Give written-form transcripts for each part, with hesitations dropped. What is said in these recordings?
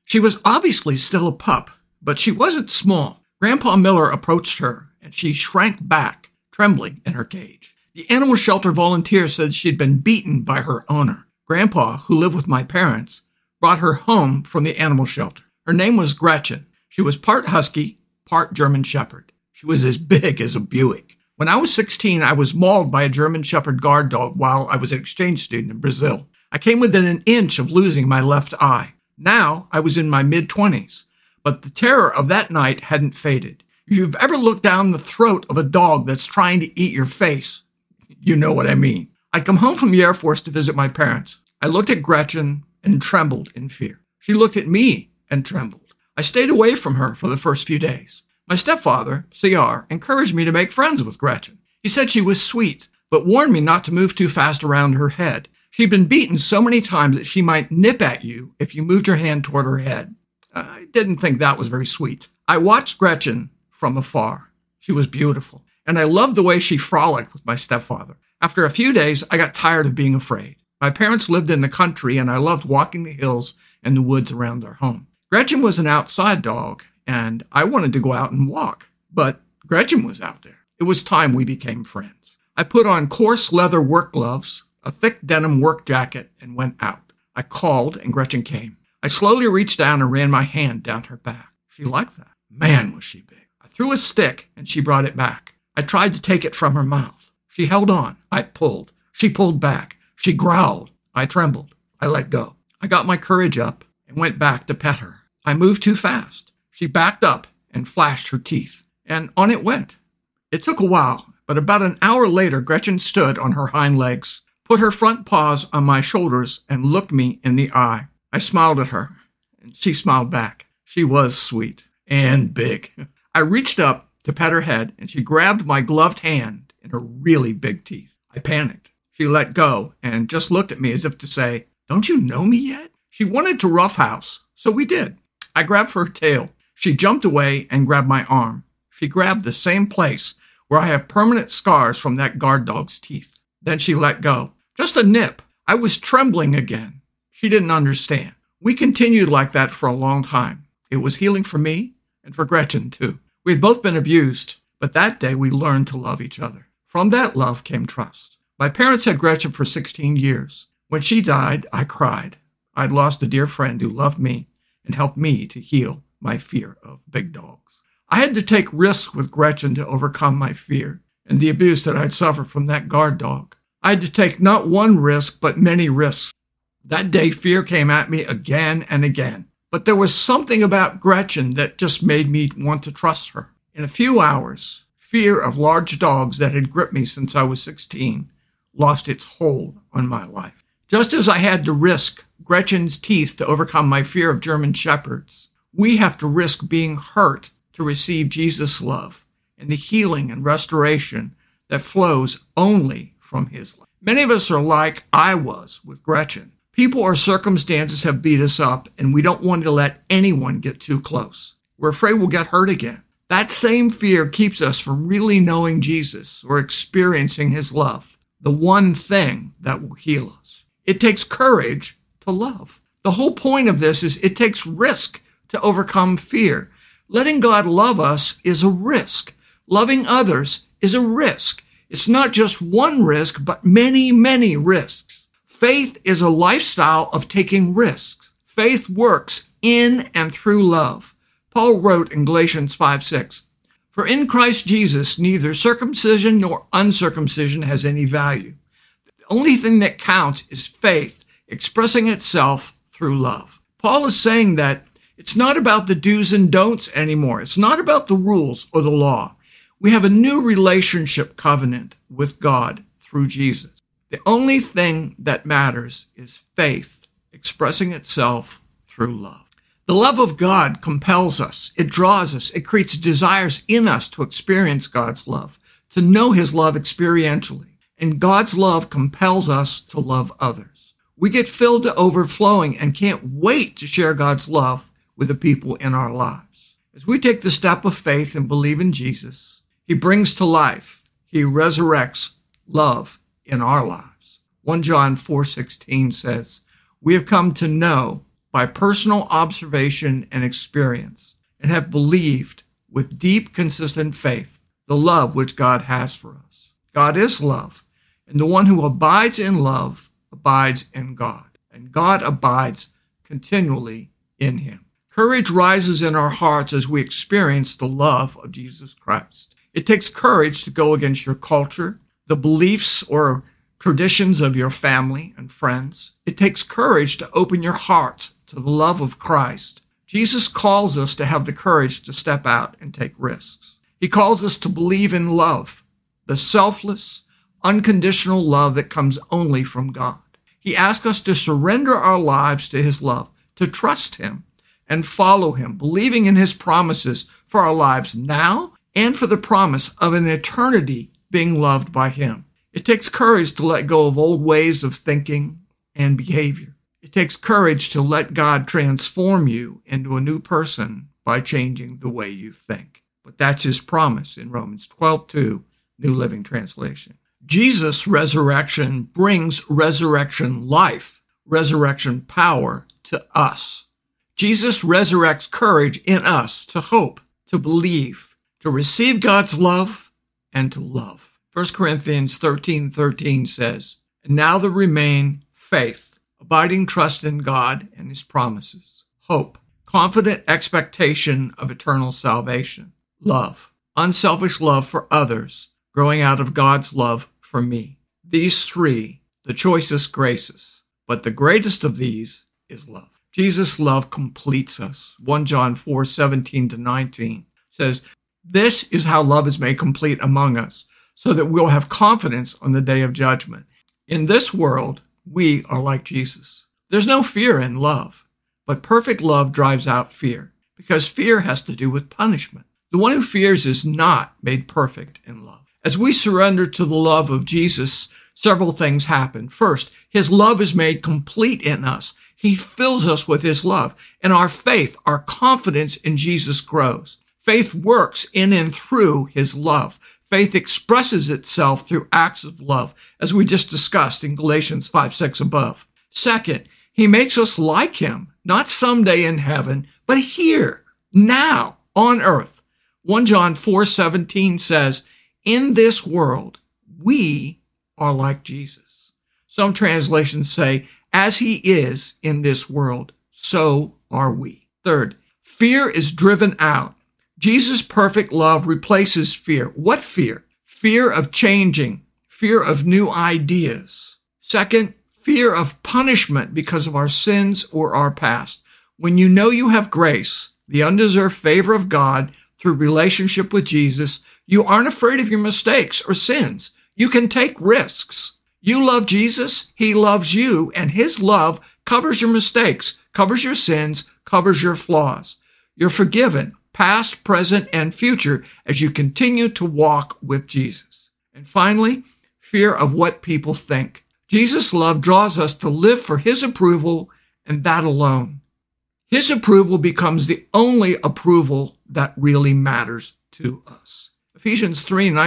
She was obviously still a pup, but she wasn't small. Grandpa Miller approached her, and she shrank back, trembling in her cage. The animal shelter volunteer said she'd been beaten by her owner. Grandpa, who lived with my parents, brought her home from the animal shelter. Her name was Gretchen. She was part husky, part German shepherd. She was as big as a Buick. When I was 16, I was mauled by a German shepherd guard dog while I was an exchange student in Brazil. I came within an inch of losing my left eye. Now I was in my mid-20s, but the terror of that night hadn't faded. If you've ever looked down the throat of a dog that's trying to eat your face, you know what I mean. I'd come home from the Air Force to visit my parents. I looked at Gretchen and trembled in fear. She looked at me and trembled. I stayed away from her for the first few days. My stepfather, C.R., encouraged me to make friends with Gretchen. He said she was sweet, but warned me not to move too fast around her head. She'd been beaten so many times that she might nip at you if you moved your hand toward her head. I didn't think that was very sweet. I watched Gretchen from afar. She was beautiful, and I loved the way she frolicked with my stepfather. After a few days, I got tired of being afraid. My parents lived in the country, and I loved walking the hills and the woods around their home. Gretchen was an outside dog, and I wanted to go out and walk, but Gretchen was out there. It was time we became friends. I put on coarse leather work gloves, a thick denim work jacket, and went out. I called, and Gretchen came. I slowly reached down and ran my hand down her back. She liked that. Man, was she big. I threw a stick, and she brought it back. I tried to take it from her mouth. She held on. I pulled. She pulled back. She growled. I trembled. I let go. I got my courage up and went back to pet her. I moved too fast. She backed up and flashed her teeth, and on it went. It took a while, but about an hour later, Gretchen stood on her hind legs, put her front paws on my shoulders, and looked me in the eye. I smiled at her, and she smiled back. She was sweet and big. I reached up to pet her head, and she grabbed my gloved hand in her really big teeth. I panicked. She let go and just looked at me as if to say, "Don't you know me yet?" She wanted to roughhouse, so we did. I grabbed her tail. She jumped away and grabbed my arm. She grabbed the same place where I have permanent scars from that guard dog's teeth. Then she let go. Just a nip. I was trembling again. She didn't understand. We continued like that for a long time. It was healing for me and for Gretchen, too. We had both been abused, but that day we learned to love each other. From that love came trust. My parents had Gretchen for 16 years. When she died, I cried. I'd lost a dear friend who loved me and helped me to heal my fear of big dogs. I had to take risks with Gretchen to overcome my fear and the abuse that I'd suffered from that guard dog. I had to take not one risk, but many risks. That day, fear came at me again and again. But there was something about Gretchen that just made me want to trust her. In a few hours, fear of large dogs that had gripped me since I was 16 lost its hold on my life. Just as I had to risk Gretchen's teeth to overcome my fear of German shepherds, we have to risk being hurt to receive Jesus' love and the healing and restoration that flows only from his love. Many of us are like I was with Gretchen. People or circumstances have beat us up, and we don't want to let anyone get too close. We're afraid we'll get hurt again. That same fear keeps us from really knowing Jesus or experiencing his love, the one thing that will heal us. It takes courage to love. The whole point of this is it takes risk to overcome fear. Letting God love us is a risk. Loving others is a risk. It's not just one risk, but many, many risks. Faith is a lifestyle of taking risks. Faith works in and through love. Paul wrote in Galatians 5:6, "For in Christ Jesus, neither circumcision nor uncircumcision has any value. The only thing that counts is faith expressing itself through love." Paul is saying that it's not about the do's and don'ts anymore. It's not about the rules or the law. We have a new relationship covenant with God through Jesus. The only thing that matters is faith expressing itself through love. The love of God compels us. It draws us. It creates desires in us to experience God's love, to know his love experientially. And God's love compels us to love others. We get filled to overflowing and can't wait to share God's love with the people in our lives. As we take the step of faith and believe in Jesus, he brings to life, he resurrects love in our lives. 1 John 4:16 says, "We have come to know by personal observation and experience, and have believed with deep, consistent faith the love which God has for us. God is love, and the one who abides in love abides in God, and God abides continually in him. Courage rises in our hearts as we experience the love of Jesus Christ. It takes courage to go against your culture, the beliefs or traditions of your family and friends. It takes courage to open your heart to the love of Christ. Jesus calls us to have the courage to step out and take risks. He calls us to believe in love, the selfless, unconditional love that comes only from God. He asks us to surrender our lives to his love, to trust him and follow him, believing in his promises for our lives now and for the promise of an eternity being loved by him. It takes courage to let go of old ways of thinking and behavior. It takes courage to let God transform you into a new person by changing the way you think. But that's his promise in Romans 12:2, New Living Translation. Jesus' resurrection brings resurrection life, resurrection power to us. Jesus resurrects courage in us to hope, to believe, to receive God's love, and to love. 1 Corinthians 13:13 says, "And now there remain faith, abiding trust in God and his promises, hope, confident expectation of eternal salvation, love, unselfish love for others, growing out of God's love for me." These three, the choicest graces, but the greatest of these is love. Jesus' love completes us. 1 John 4:17-19 says, "This is how love is made complete among us, so that we'll have confidence on the day of judgment." In this world, we are like Jesus. There's no fear in love, but perfect love drives out fear, because fear has to do with punishment. The one who fears is not made perfect in love. As we surrender to the love of Jesus, several things happen. First, his love is made complete in us. He fills us with his love, and our faith, our confidence in Jesus grows. Faith works in and through his love. Faith expresses itself through acts of love, as we just discussed in Galatians 5:6 above. Second, he makes us like him, not someday in heaven, but here, now, on earth. 1 John 4:17 says, "In this world, we are like Jesus." Some translations say, "As he is in this world, so are we." Third, fear is driven out. Jesus' perfect love replaces fear. What fear? Fear of changing, fear of new ideas. Second, fear of punishment because of our sins or our past. When you know you have grace, the undeserved favor of God through relationship with Jesus, you aren't afraid of your mistakes or sins. You can take risks. You love Jesus, he loves you, and his love covers your mistakes, covers your sins, covers your flaws. You're forgiven, past, present, and future, as you continue to walk with Jesus. And finally, fear of what people think. Jesus' love draws us to live for his approval, and that alone. His approval becomes the only approval that really matters to us. Ephesians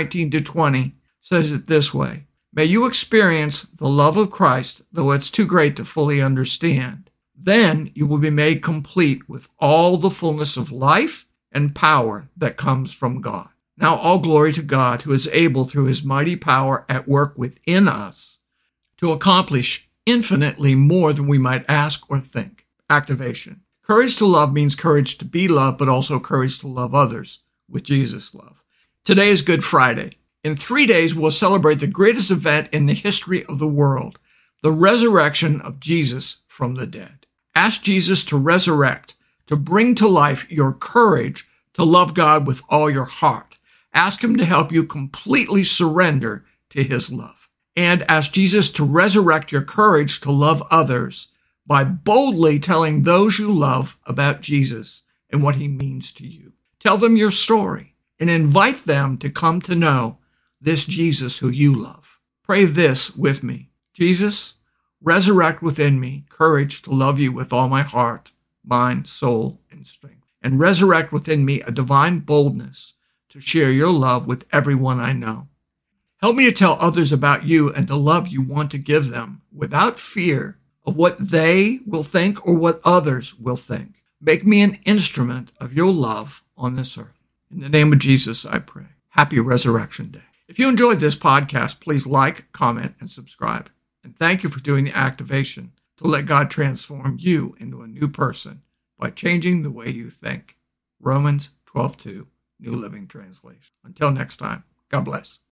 3:19-20 says it this way: "May you experience the love of Christ, though it's too great to fully understand. Then you will be made complete with all the fullness of life and power that comes from God." Now all glory to God, who is able through his mighty power at work within us to accomplish infinitely more than we might ask or think. Activation. Courage to love means courage to be loved, but also courage to love others with Jesus' love. Today is Good Friday. In 3 days, we'll celebrate the greatest event in the history of the world, the resurrection of Jesus from the dead. Ask Jesus to resurrect, to bring to life your courage to love God with all your heart. Ask him to help you completely surrender to his love. And ask Jesus to resurrect your courage to love others by boldly telling those you love about Jesus and what he means to you. Tell them your story and invite them to come to know this Jesus who you love. Pray this with me. Jesus, resurrect within me courage to love you with all my heart, mind, soul, and strength. And resurrect within me a divine boldness to share your love with everyone I know. Help me to tell others about you and the love you want to give them without fear of what they will think or what others will think. Make me an instrument of your love on this earth. In the name of Jesus, I pray. Happy Resurrection Day. If you enjoyed this podcast, please like, comment, and subscribe. And thank you for doing the activation to let God transform you into a new person by changing the way you think. Romans 12:2, New Living Translation. Until next time, God bless.